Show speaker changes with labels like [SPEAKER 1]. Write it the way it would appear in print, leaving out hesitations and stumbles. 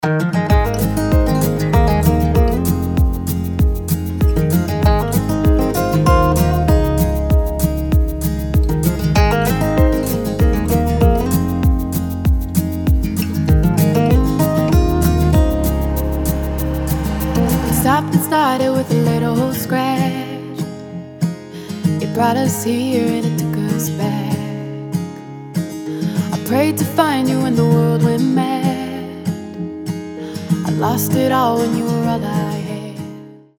[SPEAKER 1] Stopped and started with a little scratch. It brought us here and it took us back. I prayed to find you when the world went mad. I lost it all when you were all I